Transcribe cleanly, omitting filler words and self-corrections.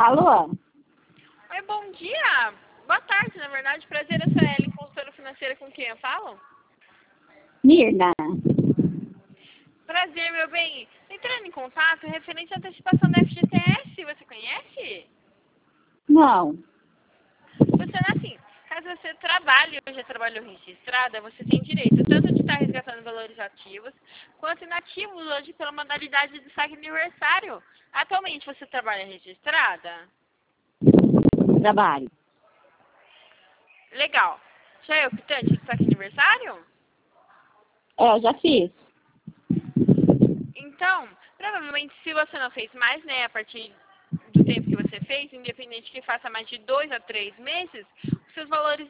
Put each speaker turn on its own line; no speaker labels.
Alô?
Oi, bom dia. Boa tarde, na verdade. Prazer, eu sou a Ellen, consultora financeira, com quem eu falo?
Mirna.
Prazer, meu bem. Entrando em contato referente à antecipação da FGTS, você conhece?
Não.
Funciona assim. Caso você trabalhe ou já trabalhou registrada, você tem direito tanto de estar resgatando valores ativos, quanto inativos hoje pela modalidade de saque aniversário. Atualmente você trabalha registrada?
Trabalho.
Legal. Já é optante de saque aniversário?
É, eu já fiz.
Então, provavelmente, se você não fez mais, né, a partir do tempo que você fez, independente que faça mais de 2 a 3 meses, os seus valores